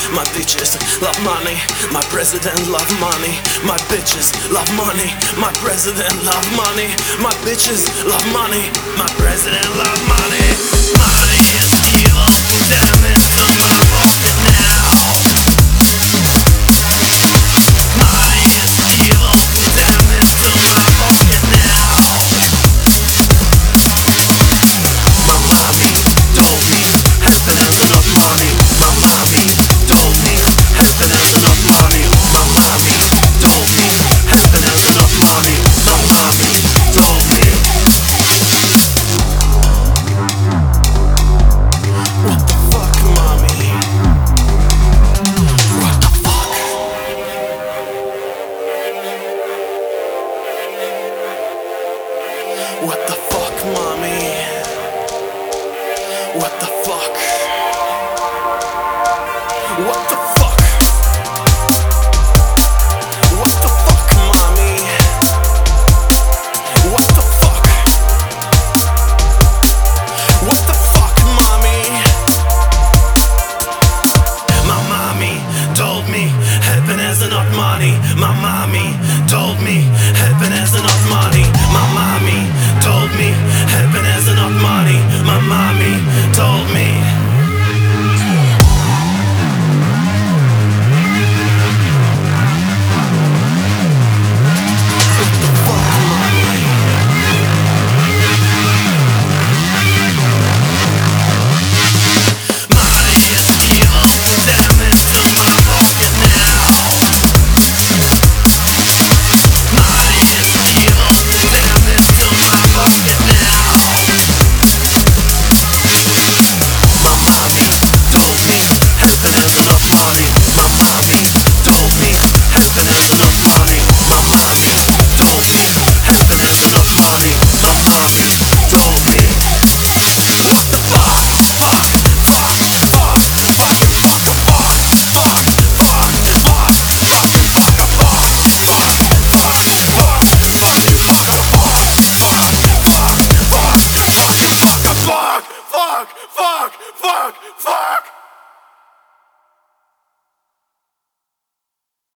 my bitches love money, my president love money, my bitches love money, my president love money, my bitches love money, my president love money. Money is evil, damn it, from my pocket now. Money is evil, damn it, from my pocket now. My mommy told me happiness is not money. My mommy told me happiness is not money. My mommy told me happiness is not money. My mommy told me. What the fuck, mommy? What the fuck? What the fuck, mommy? What the fuck? What the fuck? What the fuck, mommy? What the fuck? What the fuck, mommy? My mommy told me happiness is not money. My mommy told me happiness is not money. My mommy told me